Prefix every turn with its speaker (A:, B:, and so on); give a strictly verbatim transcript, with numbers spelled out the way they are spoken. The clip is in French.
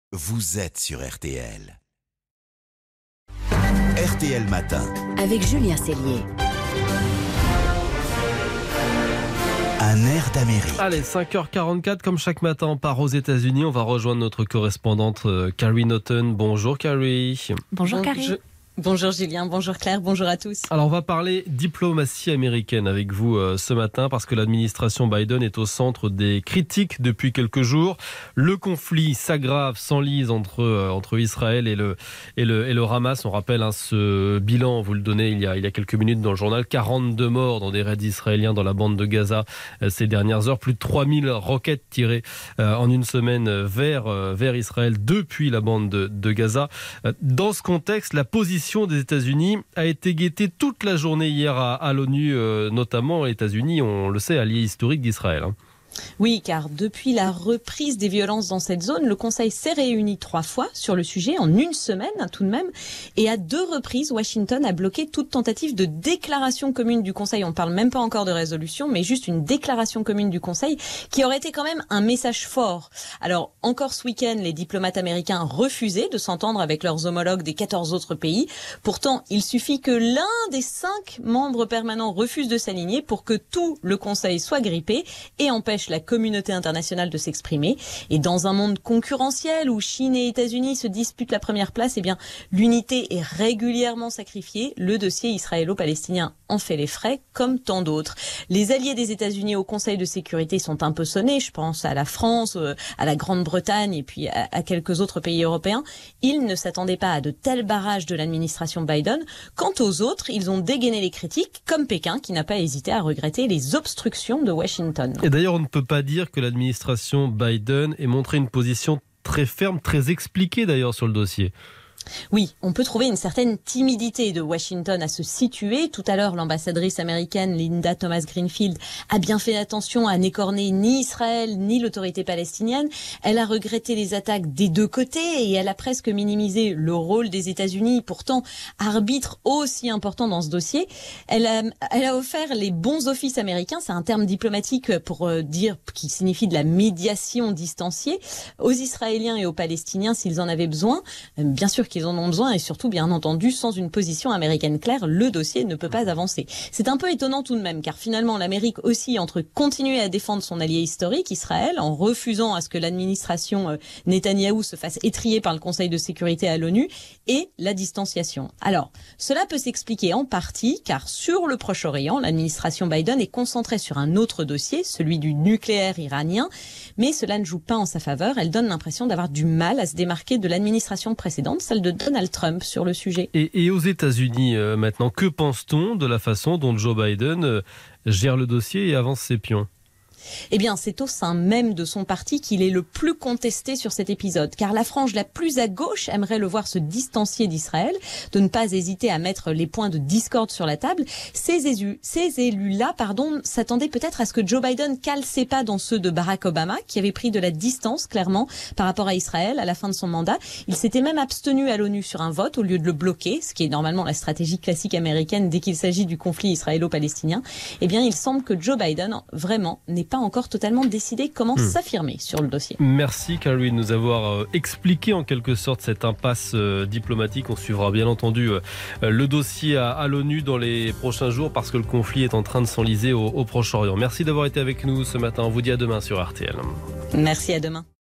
A: vous êtes sur R T L. R T L Matin.
B: Avec Julien Cellier.
A: Un air d'Amérique.
C: Allez, cinq heures quarante-quatre, comme chaque matin, on part aux États-Unis. On va rejoindre notre correspondante euh, Carrie Naughton. Bonjour Carrie.
B: Bonjour Carrie.
D: Je... Bonjour Julien, bonjour Claire, bonjour à tous.
C: Alors on va parler diplomatie américaine avec vous euh, ce matin parce que l'administration Biden est au centre des critiques depuis quelques jours. Le conflit s'aggrave, s'enlise entre, euh, entre Israël et le, et, le, et le Hamas. On rappelle hein, ce bilan, vous le donnez il y, a, il y a quelques minutes dans le journal, quarante-deux morts dans des raids israéliens dans la bande de Gaza euh, ces dernières heures. Plus de trois mille roquettes tirées euh, en une semaine vers, euh, vers Israël depuis la bande de, de Gaza. Euh, dans ce contexte, la position des États-Unis a été guettée toute la journée hier à, à l'ONU, euh, notamment les États-Unis, on le sait, allié historique d'Israël. Hein.
D: Oui, car depuis la reprise des violences dans cette zone, le Conseil s'est réuni trois fois sur le sujet, en une semaine tout de même. Et à deux reprises, Washington a bloqué toute tentative de déclaration commune du Conseil. On ne parle même pas encore de résolution, mais juste une déclaration commune du Conseil qui aurait été quand même un message fort. Alors, encore ce week-end, les diplomates américains refusaient de s'entendre avec leurs homologues des quatorze autres pays. Pourtant, il suffit que l'un des cinq membres permanents refuse de s'aligner pour que tout le Conseil soit grippé et empêche la communauté internationale de s'exprimer. Et dans un monde concurrentiel où Chine et États-Unis se disputent la première place, eh bien, l'unité est régulièrement sacrifiée. Le dossier israélo-palestinien en fait les frais, comme tant d'autres. Les alliés des États-Unis au Conseil de sécurité sont un peu sonnés. Je pense à la France, à la Grande-Bretagne et puis à, à quelques autres pays européens. Ils ne s'attendaient pas à de tels barrages de l'administration Biden. Quant aux autres, ils ont dégainé les critiques, comme Pékin, qui n'a pas hésité à regretter les obstructions de Washington.
C: Et d'ailleurs, on ne peut pas dire que l'administration Biden ait montré une position très ferme, très expliquée d'ailleurs sur le dossier.
D: Oui, on peut trouver une certaine timidité de Washington à se situer. Tout à l'heure, l'ambassadrice américaine Linda Thomas-Greenfield a bien fait attention à n'écorner ni Israël ni l'autorité palestinienne. Elle a regretté les attaques des deux côtés et elle a presque minimisé le rôle des États-Unis, pourtant arbitre aussi important dans ce dossier. Elle a, elle a offert les bons offices américains, c'est un terme diplomatique pour dire qui signifie de la médiation distanciée, aux Israéliens et aux Palestiniens s'ils en avaient besoin. Bien sûr qu'ils Ils en ont besoin et surtout, bien entendu, sans une position américaine claire, le dossier ne peut pas avancer. C'est un peu étonnant tout de même, car finalement, l'Amérique oscille entre continuer à défendre son allié historique, Israël, en refusant à ce que l'administration euh, Netanyahou se fasse étriller par le Conseil de sécurité à l'ONU, et la distanciation. Alors, cela peut s'expliquer en partie, car sur le Proche-Orient, l'administration Biden est concentrée sur un autre dossier, celui du nucléaire iranien, mais cela ne joue pas en sa faveur. Elle donne l'impression d'avoir du mal à se démarquer de l'administration précédente, celle de Donald Trump sur le sujet.
C: Et, et aux États-Unis euh, maintenant, que pense-t-on de la façon dont Joe Biden euh, gère le dossier et avance ses pions ?
D: Eh bien, c'est au sein même de son parti qu'il est le plus contesté sur cet épisode, car la frange la plus à gauche aimerait le voir se distancier d'Israël, de ne pas hésiter à mettre les points de discorde sur la table. Ces, élus, ces élus-là pardon, s'attendaient peut-être à ce que Joe Biden cale ses pas dans ceux de Barack Obama, qui avait pris de la distance, clairement, par rapport à Israël à la fin de son mandat. Il s'était même abstenu à l'ONU sur un vote au lieu de le bloquer, ce qui est normalement la stratégie classique américaine dès qu'il s'agit du conflit israélo-palestinien. Eh bien, il semble que Joe Biden, vraiment, n'est pas encore totalement décidé comment mmh. s'affirmer sur le dossier.
C: Merci Carrie de nous avoir euh, expliqué en quelque sorte cette impasse euh, diplomatique. On suivra bien entendu euh, le dossier à, à l'ONU dans les prochains jours parce que le conflit est en train de s'enliser au, au Proche-Orient. Merci d'avoir été avec nous ce matin. On vous dit à demain sur R T L.
D: Merci, à demain.